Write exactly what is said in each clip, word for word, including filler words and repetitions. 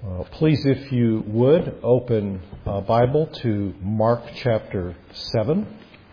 Uh, please, if you would, open a Bible to Mark chapter seven.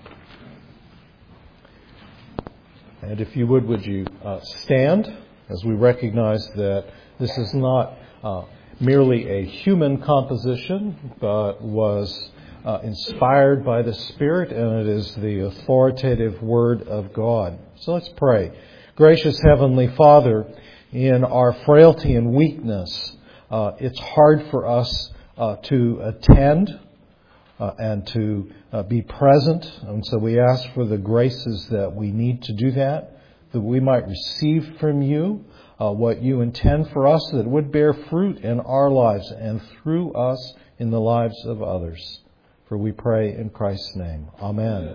And if you would, would you uh, stand as we recognize that this is not uh, merely a human composition, but was uh, inspired by the Spirit, and it is the authoritative Word of God. So let's pray. Gracious Heavenly Father, in our frailty and weakness, Uh, it's hard for us uh, to attend uh, and to uh, be present. And so we ask for the graces that we need to do that, that we might receive from you uh, what you intend for us, that it would bear fruit in our lives and through us in the lives of others. For we pray in Christ's name. Amen.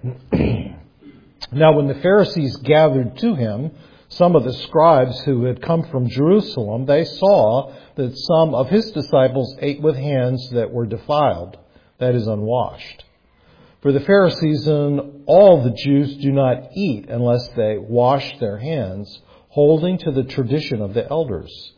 Now, when the Pharisees gathered to him, some of the scribes who had come from Jerusalem, they saw that some of his disciples ate with hands that were defiled, that is, unwashed. For the Pharisees and all the Jews do not eat unless they wash their hands, holding to the tradition of the elders.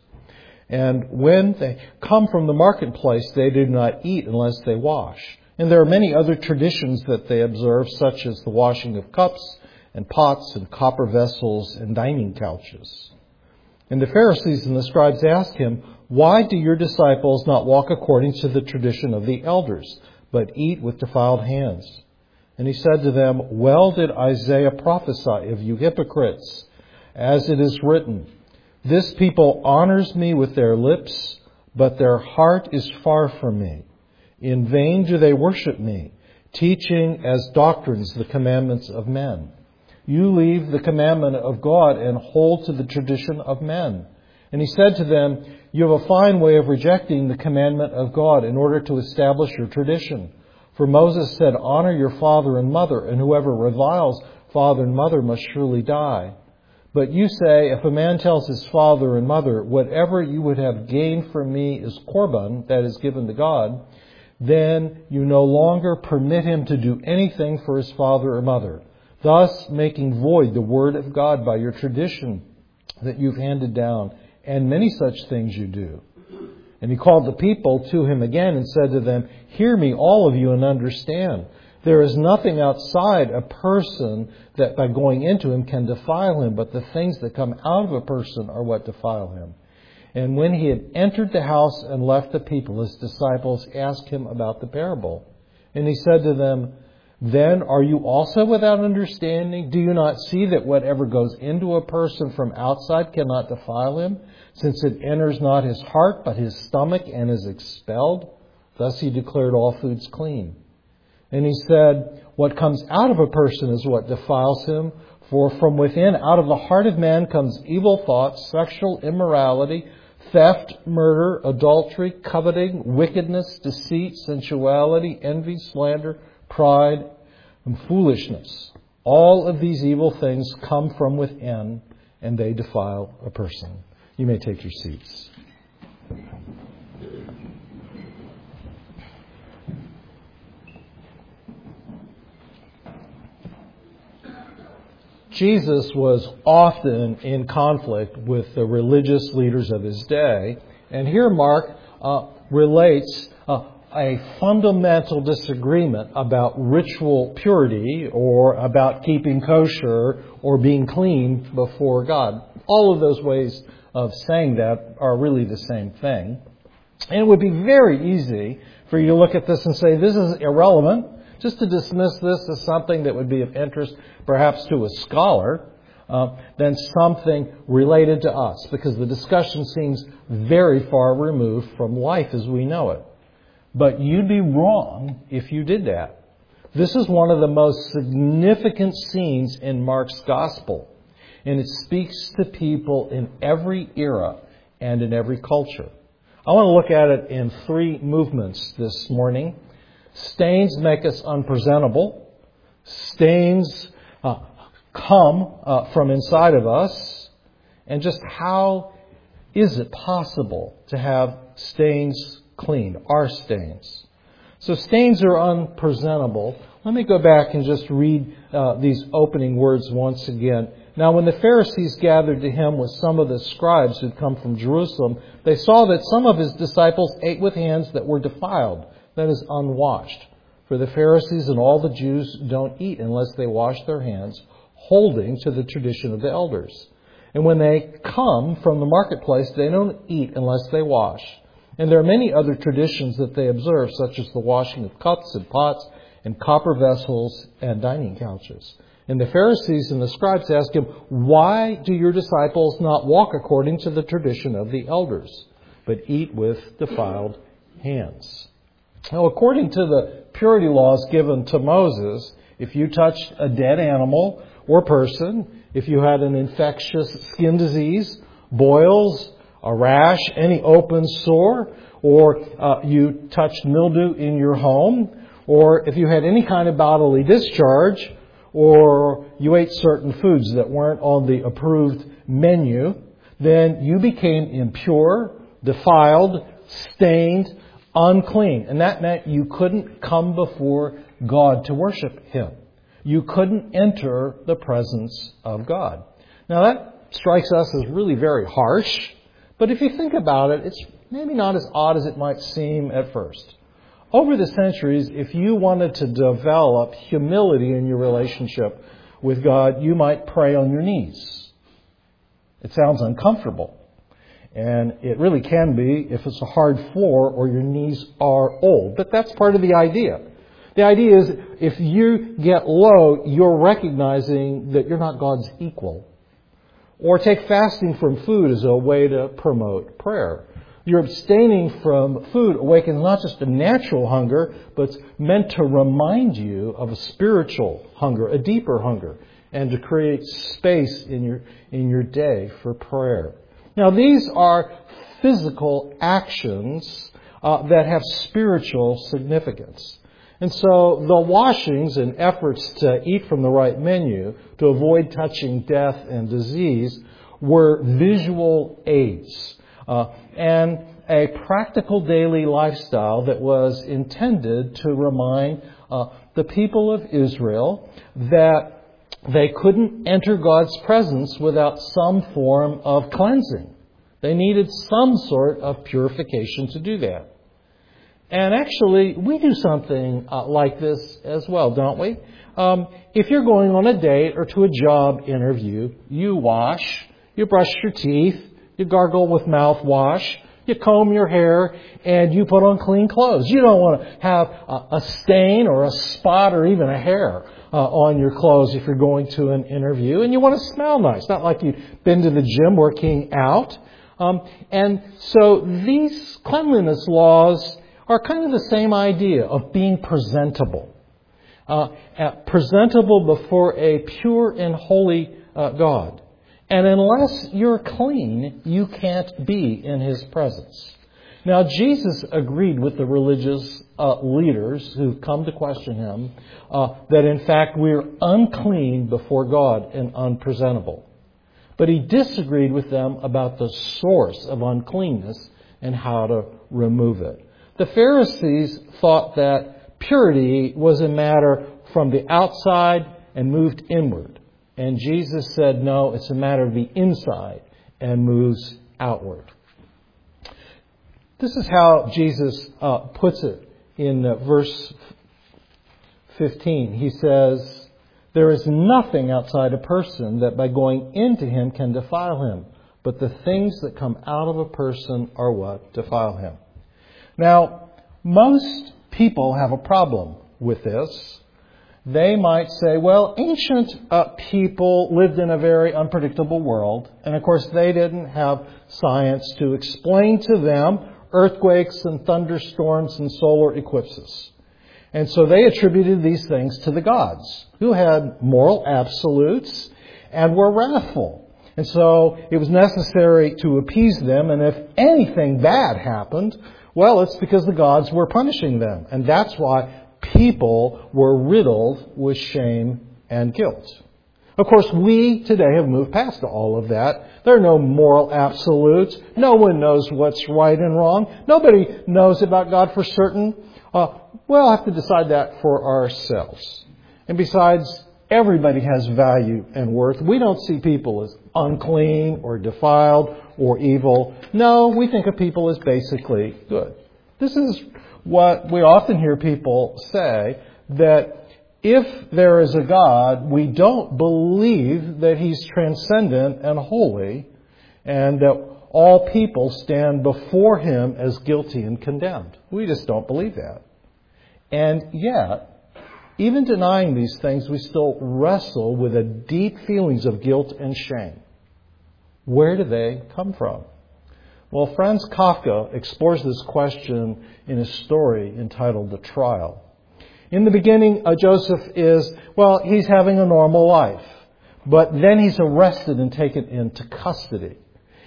And when they come from the marketplace, they do not eat unless they wash. And there are many other traditions that they observe, such as the washing of cups and pots and copper vessels and dining couches. And the Pharisees and the scribes asked him, "Why do your disciples not walk according to the tradition of the elders, but eat with defiled hands?" And he said to them, "Well did Isaiah prophesy of you hypocrites, as it is written, 'This people honors me with their lips, but their heart is far from me. In vain do they worship me, teaching as doctrines the commandments of men. You leave the commandment of God and hold to the tradition of men.' And he said to them, 'You have a fine way of rejecting the commandment of God in order to establish your tradition. For Moses said, honor your father and mother, and whoever reviles father and mother must surely die. But you say, if a man tells his father and mother, whatever you would have gained from me is korban, that is given to God, then you no longer permit him to do anything for his father or mother, thus making void the word of God by your tradition that you've handed down, and many such things you do.' And he called the people to him again and said to them, 'Hear me, all of you, and understand. There is nothing outside a person that by going into him can defile him, but the things that come out of a person are what defile him.' And when he had entered the house and left the people, his disciples asked him about the parable. And he said to them, 'Then are you also without understanding? Do you not see that whatever goes into a person from outside cannot defile him, since it enters not his heart, but his stomach, and is expelled?' Thus he declared all foods clean. And he said, 'What comes out of a person is what defiles him, for from within, out of the heart of man, comes evil thoughts, sexual immorality, theft, murder, adultery, coveting, wickedness, deceit, sensuality, envy, slander, pride, and foolishness. All of these evil things come from within, and they defile a person.'" You may take your seats. Jesus was often in conflict with the religious leaders of his day, and here Mark uh, relates uh, a fundamental disagreement about ritual purity or about keeping kosher or being clean before God. All of those ways of saying that are really the same thing. And it would be very easy for you to look at this and say, this is irrelevant, just to dismiss this as something that would be of interest perhaps to a scholar, uh, than something related to us, because the discussion seems very far removed from life as we know it. But you'd be wrong if you did that. This is one of the most significant scenes in Mark's gospel, and it speaks to people in every era and in every culture. I want to look at it in three movements this morning. Stains make us unpresentable. Stains uh, come uh, from inside of us. And just how is it possible to have stains cleaned, our stains? So stains are unpresentable. Let me go back and just read uh, these opening words once again. Now when the Pharisees gathered to him with some of the scribes who'd come from Jerusalem, they saw that some of his disciples ate with hands that were defiled, that is, unwashed. For the Pharisees and all the Jews don't eat unless they wash their hands, holding to the tradition of the elders. And when they come from the marketplace, they don't eat unless they wash. And there are many other traditions that they observe, such as the washing of cups and pots and copper vessels and dining couches. And the Pharisees and the scribes asked him, "Why do your disciples not walk according to the tradition of the elders, but eat with defiled hands?" Now, according to the purity laws given to Moses, if you touched a dead animal or person, if you had an infectious skin disease, boils, a rash, any open sore, or uh, you touched mildew in your home, or if you had any kind of bodily discharge, or you ate certain foods that weren't on the approved menu, then you became impure, defiled, stained, unclean. And that meant you couldn't come before God to worship Him. You couldn't enter the presence of God. Now that strikes us as really very harsh, but if you think about it, it's maybe not as odd as it might seem at first. Over the centuries, if you wanted to develop humility in your relationship with God, you might pray on your knees. It sounds uncomfortable. And it really can be if it's a hard floor or your knees are old. But that's part of the idea. The idea is if you get low, you're recognizing that you're not God's equal. Or take fasting from food as a way to promote prayer. You're abstaining from food awakens not just a natural hunger, but it's meant to remind you of a spiritual hunger, a deeper hunger, and to create space in your in your day for prayer. Now, these are physical actions uh, that have spiritual significance. And so the washings and efforts to eat from the right menu to avoid touching death and disease were visual aids uh, and a practical daily lifestyle that was intended to remind uh, the people of Israel that they couldn't enter God's presence without some form of cleansing. They needed some sort of purification to do that. And actually, we do something uh, like this as well, don't we? Um, if you're going on a date or to a job interview, you wash, you brush your teeth, you gargle with mouthwash, you comb your hair, and you put on clean clothes. You don't want to have a, a stain or a spot or even a hair uh, on your clothes if you're going to an interview. And you want to smell nice, not like you've been to the gym working out. Um, and so these cleanliness laws are kind of the same idea of being presentable. Uh, presentable before a pure and holy uh, God. And unless you're clean, you can't be in His presence. Now, Jesus agreed with the religious uh, leaders who've come to question Him uh, that in fact we're unclean before God and unpresentable. But He disagreed with them about the source of uncleanness and how to remove it. The Pharisees thought that purity was a matter from the outside and moved inward. And Jesus said, no, it's a matter of the inside and moves outward. This is how Jesus uh, puts it in uh, verse fifteen. He says, there is nothing outside a person that by going into him can defile him, but the things that come out of a person are what defile him. Now, most people have a problem with this. They might say, well, ancient uh, people lived in a very unpredictable world. And of course, they didn't have science to explain to them earthquakes and thunderstorms and solar eclipses. And so they attributed these things to the gods, who had moral absolutes and were wrathful. And so it was necessary to appease them. And if anything bad happened, well, it's because the gods were punishing them. And that's why people were riddled with shame and guilt. Of course, we today have moved past all of that. There are no moral absolutes. No one knows what's right and wrong. Nobody knows about God for certain. Uh, we'll have to decide that for ourselves. And besides, everybody has value and worth. We don't see people as unclean or defiled or evil. No, we think of people as basically good. This is what we often hear people say, that if there is a God, we don't believe that He's transcendent and holy, and that all people stand before Him as guilty and condemned. We just don't believe that. And yet, even denying these things, we still wrestle with a deep feelings of guilt and shame. Where do they come from? Well, Franz Kafka explores this question in a story entitled The Trial. In the beginning, uh, Joseph is, well, he's having a normal life. But then he's arrested and taken into custody.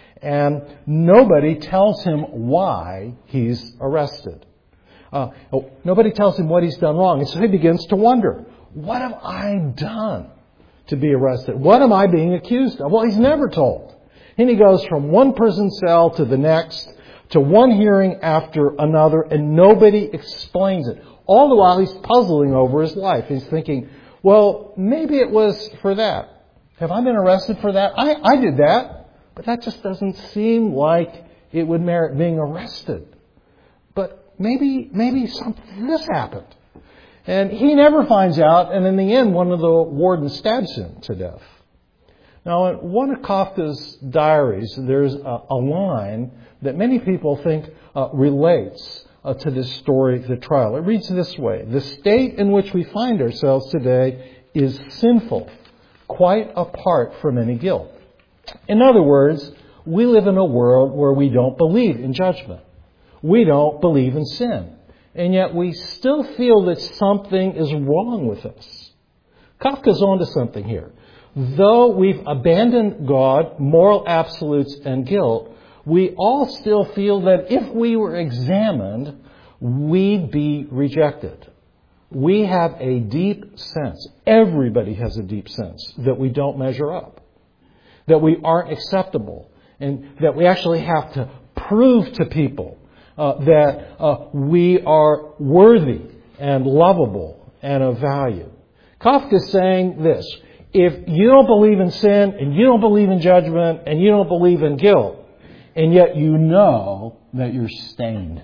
And nobody tells him why he's arrested. Uh, nobody tells him what he's done wrong. And so he begins to wonder, what have I done to be arrested? What am I being accused of? Well, he's never told. And he goes from one prison cell to the next, to one hearing after another, and nobody explains it. All the while he's puzzling over his life. He's thinking, well, maybe it was for that. Have I been arrested for that? I, I did that. But that just doesn't seem like it would merit being arrested. But maybe, maybe something, this happened. And he never finds out, and in the end, one of the wardens stabs him to death. Now, in one of Kafka's diaries, there's a, a line that many people think uh, relates uh, to this story, the trial. It reads this way: the state in which we find ourselves today is sinful, quite apart from any guilt. In other words, we live in a world where we don't believe in judgment. We don't believe in sin. And yet we still feel that something is wrong with us. Kafka's onto something here. Though we've abandoned God, moral absolutes, and guilt, we all still feel that if we were examined, we'd be rejected. We have a deep sense, everybody has a deep sense, that we don't measure up. That we aren't acceptable, and that we actually have to prove to people uh, that uh, we are worthy and lovable and of value. Kafka is saying this: if you don't believe in sin, and you don't believe in judgment, and you don't believe in guilt, and yet you know that you're stained.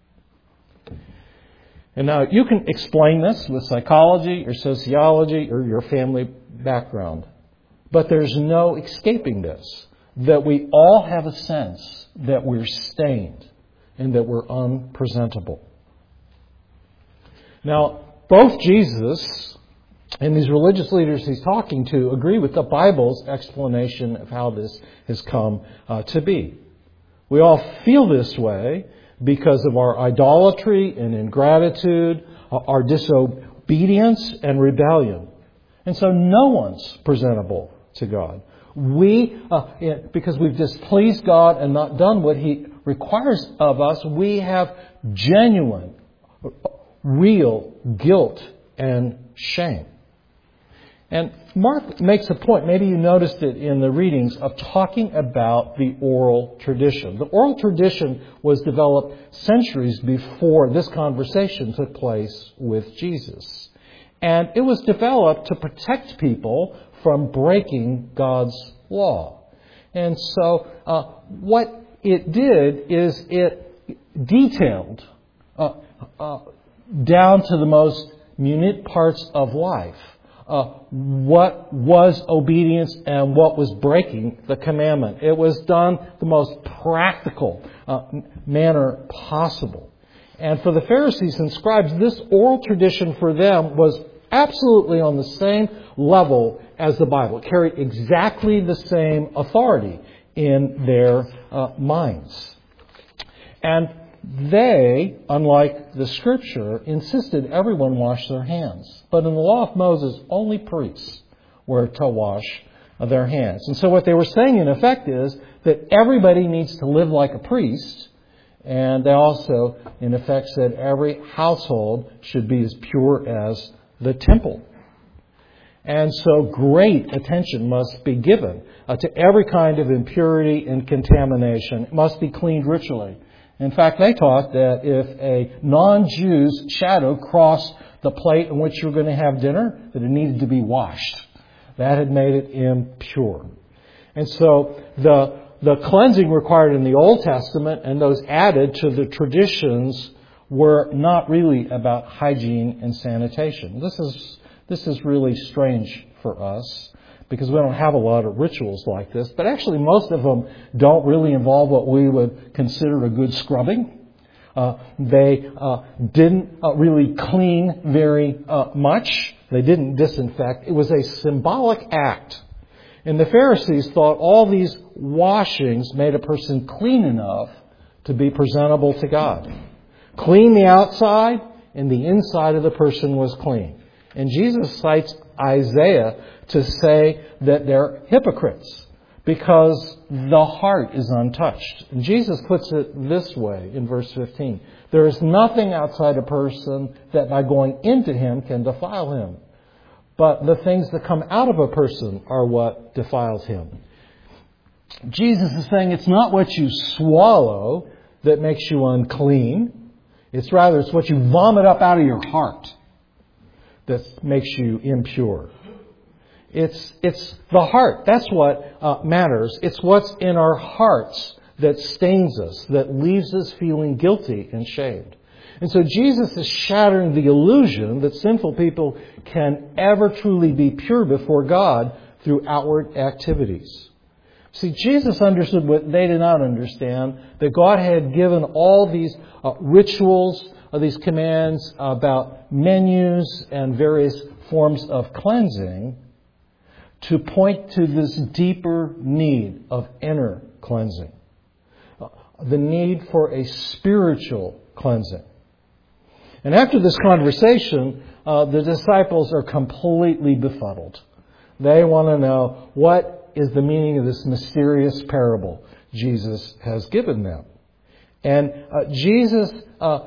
And now you can explain this with psychology or sociology or your family background. But there's no escaping this, that we all have a sense that we're stained and that we're unpresentable. Now, both Jesus and these religious leaders he's talking to agree with the Bible's explanation of how this has come uh, to be. We all feel this way because of our idolatry and ingratitude, our disobedience and rebellion. And so no one's presentable to God. We, uh, because we've displeased God and not done what He requires of us, we have genuine, real guilt and shame. And Mark makes a point, maybe you noticed it in the readings, of talking about the oral tradition. The oral tradition was developed centuries before this conversation took place with Jesus. And it was developed to protect people from breaking God's law. And so uh, what it did is it detailed uh, uh, down to the most minute parts of life uh, what was obedience and what was breaking the commandment. It was done the most practical uh, manner possible. And for the Pharisees and scribes, this oral tradition for them was absolutely on the same level as the Bible. It carried exactly the same authority in their uh, minds. And they, unlike the Scripture, insisted everyone wash their hands. But in the law of Moses, only priests were to wash their hands. And so what they were saying, in effect, is that everybody needs to live like a priest. And they also, in effect, said every household should be as pure as the temple. And so great attention must be given uh, to every kind of impurity and contamination. It must be cleaned ritually. In fact, they taught that if a non-Jew's shadow crossed the plate in which you were going to have dinner, that it needed to be washed. That had made it impure. And so the the cleansing required in the Old Testament and those added to the traditions were not really about hygiene and sanitation. This is this is really strange for us because we don't have a lot of rituals like this. But actually most of them don't really involve what we would consider a good scrubbing. Uh, they uh, didn't uh, really clean very uh, much. They didn't disinfect. It was a symbolic act. And the Pharisees thought all these washings made a person clean enough to be presentable to God. Clean the outside, and the inside of the person was clean. And Jesus cites Isaiah to say that they're hypocrites because the heart is untouched. And Jesus puts it this way in verse fifteen. There is nothing outside a person that by going into him can defile him. But the things that come out of a person are what defiles him. Jesus is saying it's not what you swallow that makes you unclean. It's rather it's what you vomit up out of your heart that makes you impure. It's it's the heart. That's what uh, matters. It's what's in our hearts that stains us, that leaves us feeling guilty and shamed. And so Jesus is shattering the illusion that sinful people can ever truly be pure before God through outward activities. See, Jesus understood what they did not understand, that God had given all these uh, rituals, uh, these commands about menus and various forms of cleansing to point to this deeper need of inner cleansing, uh, the need for a spiritual cleansing. And after this conversation, uh, the disciples are completely befuddled. They want to know what is the meaning of this mysterious parable Jesus has given them. And uh, Jesus uh,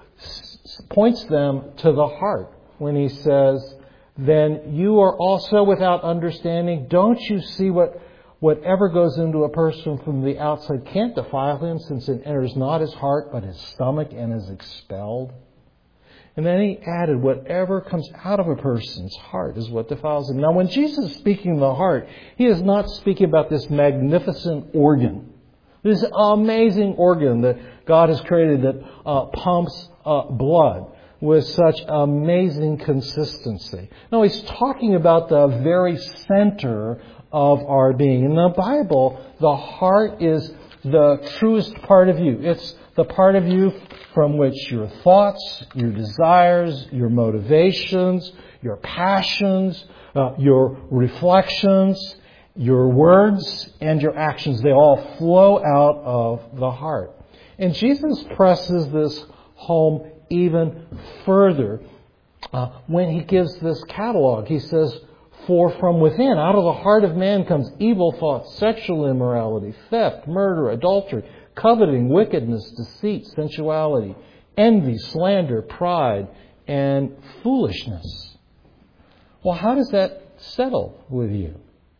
points them to the heart when he says, then you are also without understanding. Don't you see what whatever goes into a person from the outside can't defile him, since it enters not his heart but his stomach and is expelled? And then he added, whatever comes out of a person's heart is what defiles him. Now, when Jesus is speaking of the heart, he is not speaking about this magnificent organ, this amazing organ that God has created that uh, pumps uh, blood with such amazing consistency. No, he's talking about the very center of our being. In the Bible, the heart is the truest part of you. It's the part of you from which your thoughts, your desires, your motivations, your passions, uh, your reflections, your words, and your actions, they all flow out of the heart. And Jesus presses this home even further uh, when he gives this catalog. He says, for from within, out of the heart of man comes evil thoughts, sexual immorality, theft, murder, adultery, coveting, wickedness, deceit, sensuality, envy, slander, pride, and foolishness. Well, how does that settle with you?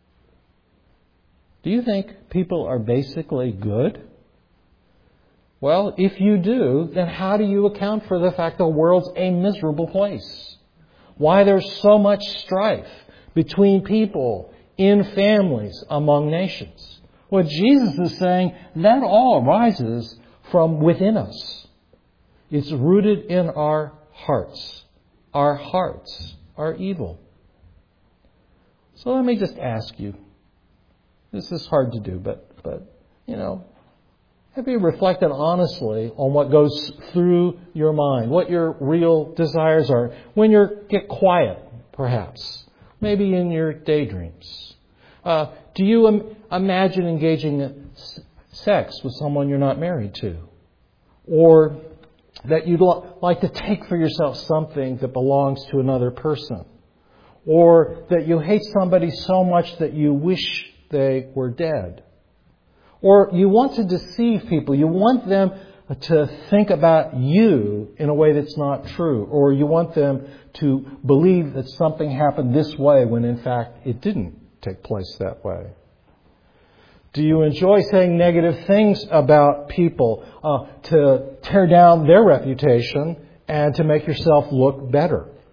Do you think people are basically good? Well, if you do, then how do you account for the fact the world's a miserable place? Why there's so much strife between people, in families, among nations? What Jesus is saying, that all arises from within us. It's rooted in our hearts. Our hearts are evil. So let me just ask you. This is hard to do, but, but you know, have you reflected honestly on what goes through your mind, what your real desires are when you get quiet, perhaps, maybe in your daydreams? Uh, do you im- imagine engaging in sex with someone you're not married to? Or that you'd l- like to take for yourself something that belongs to another person? Or that you hate somebody so much that you wish they were dead? Or you want to deceive people. You want them to think about you in a way that's not true. Or you want them to believe that something happened this way when in fact it didn't take place that way. Do you enjoy saying negative things about people uh, to tear down their reputation and to make yourself look better?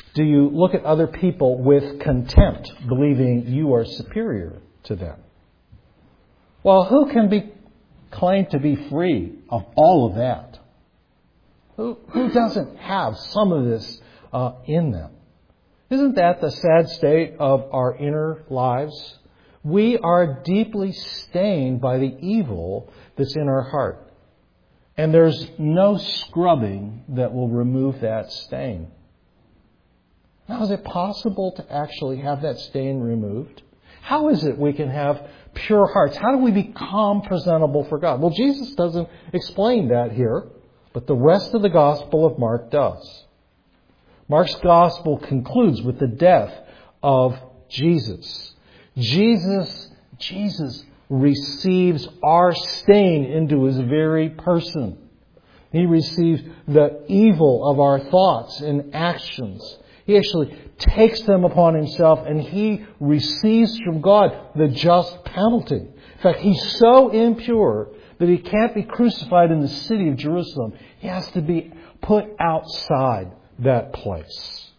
Do you look at other people with contempt, believing you are superior to them? Well, who can be claimed to be free of all of that? Who, who doesn't have some of this uh, in them? Isn't that the sad state of our inner lives? We are deeply stained by the evil that's in our heart. And there's no scrubbing that will remove that stain. Now, is it possible to actually have that stain removed? How is it we can have pure hearts? How do we become presentable for God? Well, Jesus doesn't explain that here, but the rest of the Gospel of Mark does. Mark's Gospel concludes with the death of Jesus. Jesus, Jesus receives our stain into His very person. He receives the evil of our thoughts and actions. He actually takes them upon Himself, and He receives from God the just penalty. In fact, He's so impure that He can't be crucified in the city of Jerusalem. He has to be put outside that place.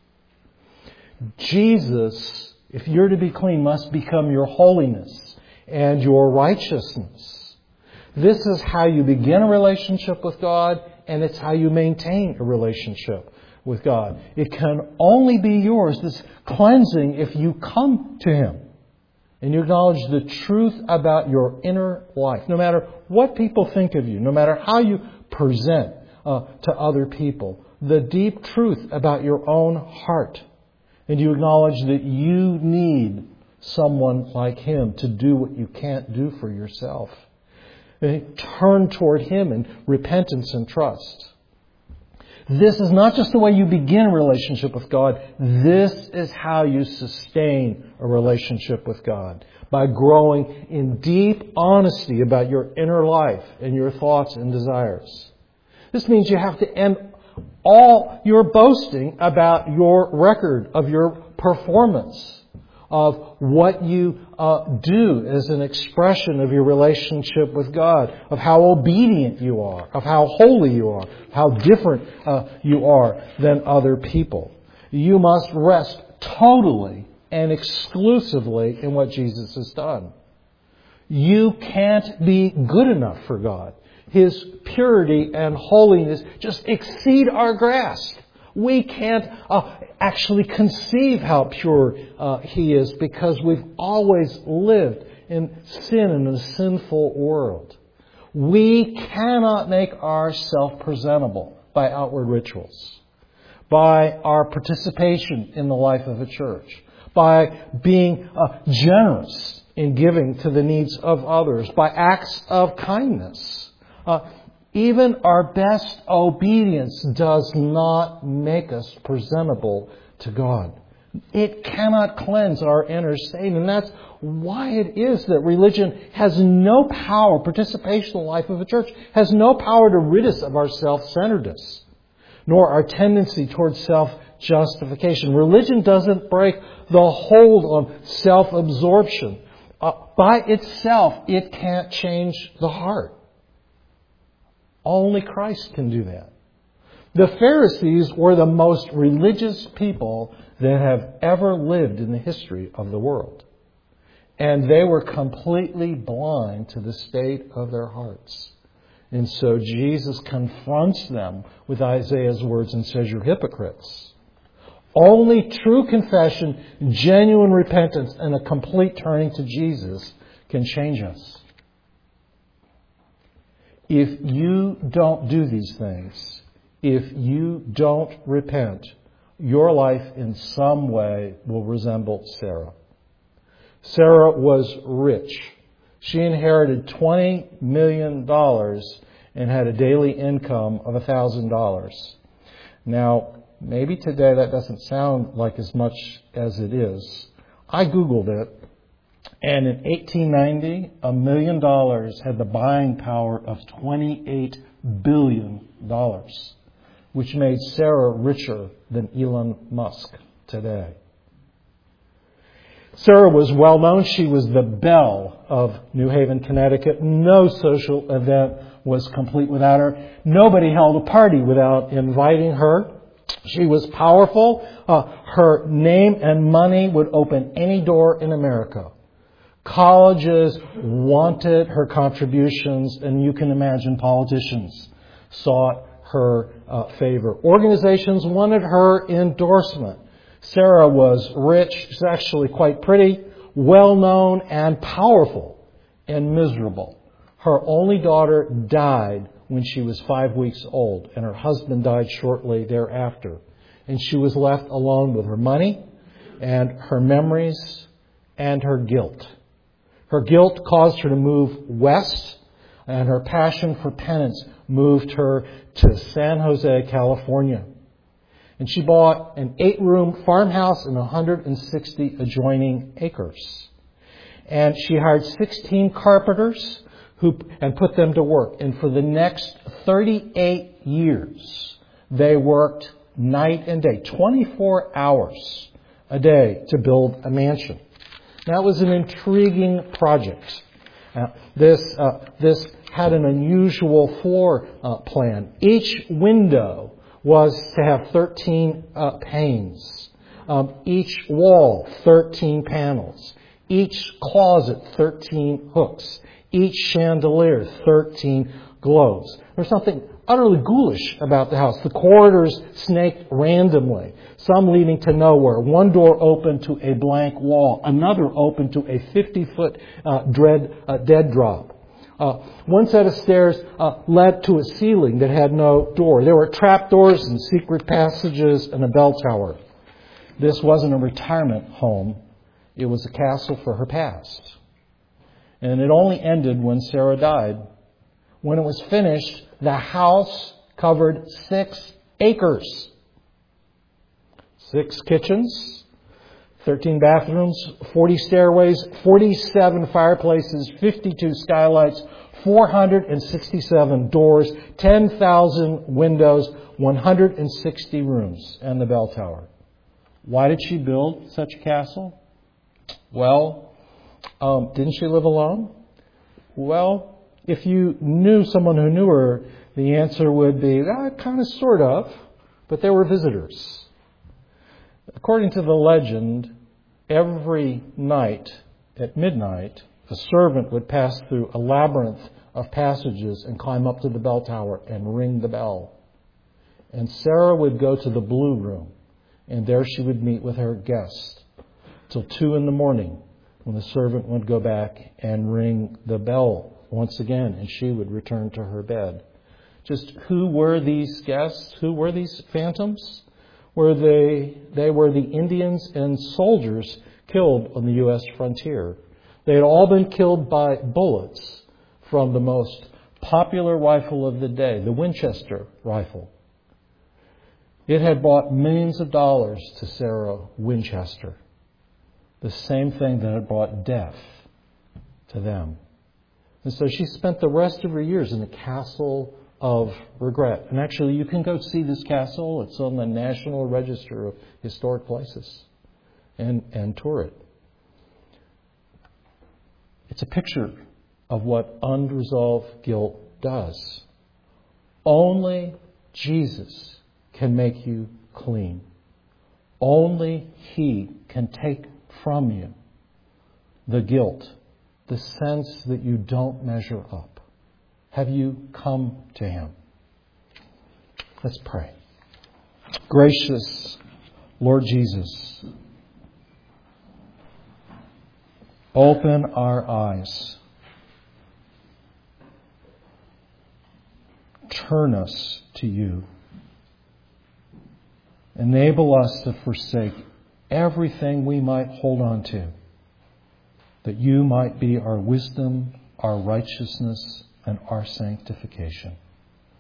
Jesus, if you're to be clean, must become your holiness and your righteousness. This is how you begin a relationship with God, and it's how you maintain a relationship with God. It can only be yours, this cleansing, if you come to Him and you acknowledge the truth about your inner life. No matter what people think of you, no matter how you present uh, to other people, the deep truth about your own heart. And you acknowledge that you need someone like Him to do what you can't do for yourself. And turn toward Him in repentance and trust. This is not just the way you begin a relationship with God. This is how you sustain a relationship with God. By growing in deep honesty about your inner life and your thoughts and desires. This means you have to end all your boasting about your record of your performance, of what you uh, do as an expression of your relationship with God, of how obedient you are, of how holy you are, how different uh, you are than other people. You must rest totally and exclusively in what Jesus has done. You can't be good enough for God. His purity and holiness just exceed our grasp. We can't uh, actually conceive how pure uh, He is, because we've always lived in sin in a sinful world. We cannot make ourselves presentable by outward rituals, by our participation in the life of a church, by being uh, generous in giving to the needs of others, by acts of kindness. Uh, Even our best obedience does not make us presentable to God. It cannot cleanse our inner stain. And that's why it is that religion has no power, participation in the life of a church, has no power to rid us of our self-centeredness, nor our tendency towards self-justification. Religion doesn't break the hold on self-absorption. Uh, by itself, it can't change the heart. Only Christ can do that. The Pharisees were the most religious people that have ever lived in the history of the world. And they were completely blind to the state of their hearts. And so Jesus confronts them with Isaiah's words and says, "You're hypocrites." Only true confession, genuine repentance, and a complete turning to Jesus can change us. If you don't do these things, if you don't repent, your life in some way will resemble Sarah. Sarah was rich. She inherited twenty million dollars and had a daily income of one thousand dollars. Now, maybe today that doesn't sound like as much as it is. I Googled it. And in eighteen ninety, a million dollars had the buying power of twenty-eight billion dollars, which made Sarah richer than Elon Musk today. Sarah was well known. She was the belle of New Haven, Connecticut. No social event was complete without her. Nobody held a party without inviting her. She was powerful. Uh, her name and money would open any door in America. Colleges wanted her contributions, and you can imagine politicians sought her uh, favor. Organizations wanted her endorsement. Sarah was rich. She's actually quite pretty, well-known, and powerful, and miserable. Her only daughter died when she was five weeks old, and her husband died shortly thereafter. And she was left alone with her money and her memories and her guilt. Her guilt caused her to move west, and her passion for penance moved her to San Jose, California. And she bought an eight-room farmhouse and one hundred sixty adjoining acres. And she hired sixteen carpenters who and put them to work. And for the next thirty-eight years, they worked night and day, twenty-four hours a day to build a mansion. That was an intriguing project. Uh, this uh, this had an unusual floor uh, plan. Each window was to have thirteen uh, panes. Um, each wall, thirteen panels. Each closet, thirteen hooks. Each chandelier, thirteen globes. There's something utterly ghoulish about the house. The corridors snaked randomly, some leading to nowhere. One door opened to a blank wall. Another opened to a fifty-foot uh, dread, uh, dead drop. Uh, one set of stairs uh, led to a ceiling that had no door. There were trapdoors and secret passages and a bell tower. This wasn't a retirement home. It was a castle for her past. And it only ended when Sarah died. When it was finished, the house covered six acres. Six kitchens, thirteen bathrooms, forty stairways, forty-seven fireplaces, fifty-two skylights, four hundred sixty-seven doors, ten thousand windows, one hundred sixty rooms, and the bell tower. Why did she build such a castle? Well, um, didn't she live alone? Well, if you knew someone who knew her, the answer would be, ah, kind of, sort of, but there were visitors. According to the legend, every night at midnight, a servant would pass through a labyrinth of passages and climb up to the bell tower and ring the bell. And Sarah would go to the blue room, and there she would meet with her guest till two in the morning, when the servant would go back and ring the bell once again, and she would return to her bed. Just who were these guests? Who were these phantoms? Were they, they were the Indians and soldiers killed on the U S frontier. They had all been killed by bullets from the most popular rifle of the day, the Winchester rifle. It had brought millions of dollars to Sarah Winchester. The same thing that had brought death to them. And so she spent the rest of her years in the castle of regret. And actually, you can go see this castle. It's on the National Register of Historic Places, and, and tour it. It's a picture of what unresolved guilt does. Only Jesus can make you clean. Only He can take from you the guilt, the sense that you don't measure up. Have you come to Him? Let's pray. Gracious Lord Jesus, open our eyes. Turn us to You. Enable us to forsake everything we might hold on to, that You might be our wisdom, our righteousness, and our sanctification.